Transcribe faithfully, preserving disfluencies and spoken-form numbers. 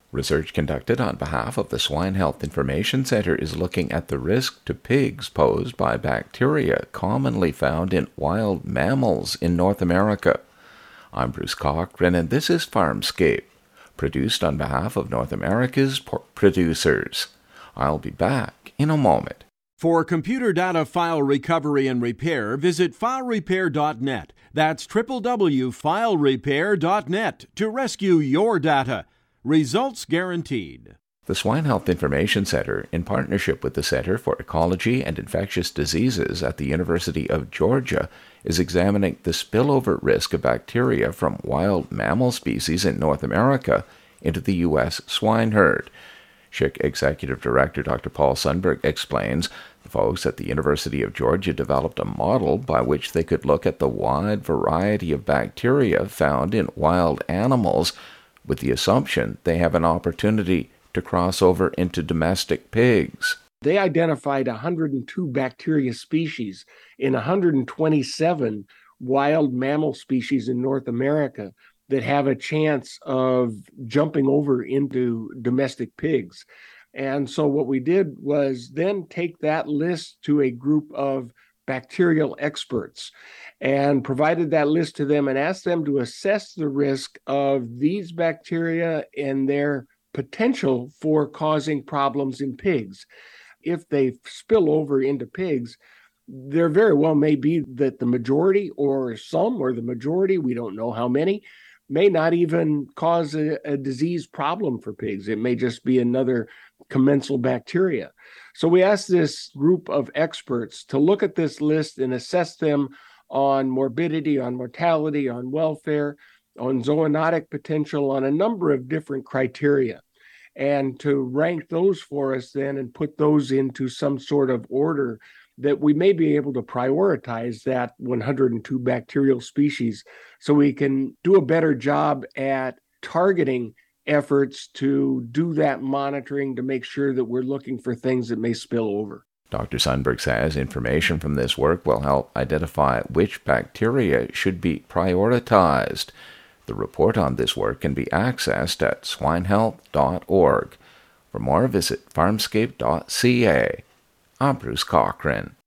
Research conducted on behalf of the Swine Health Information Center is looking at the risk to pigs posed by bacteria commonly found in wild mammals in North America. I'm Bruce Cochran, and this is Farmscape, produced on behalf of North America's pork producers. I'll be back in a moment. For computer data file recovery and repair, visit file repair dot net. That's w w w dot file repair dot net to rescue your data. Results guaranteed. The Swine Health Information Center, in partnership with the Center for Ecology and Infectious Diseases at the University of Georgia, is examining the spillover risk of bacteria from wild mammal species in North America into the U S swine herd. S H I C Executive Director Doctor Paul Sundberg explains the folks at the University of Georgia developed a model by which they could look at the wide variety of bacteria found in wild animals with the assumption they have an opportunity to cross over into domestic pigs. They identified one hundred two bacteria species in one hundred twenty-seven wild mammal species in North America that have a chance of jumping over into domestic pigs. And so what we did was then take that list to a group of bacterial experts and provided that list to them and asked them to assess the risk of these bacteria and their potential for causing problems in pigs. If they spill over into pigs, there very well may be that the majority or some or the majority, we don't know how many, may not even cause a, a disease problem for pigs. It may just be another commensal bacteria. So we asked this group of experts to look at this list and assess them on morbidity, on mortality, on welfare, on zoonotic potential, on a number of different criteria, and to rank those for us then and put those into some sort of order that we may be able to prioritize that one hundred two bacterial species so we can do a better job at targeting efforts to do that monitoring to make sure that we're looking for things that may spill over. Doctor Sundberg says information from this work will help identify which bacteria should be prioritized. The report on this work can be accessed at swine health dot org. For more, visit farmscape dot c a. I'm Bruce Cochran.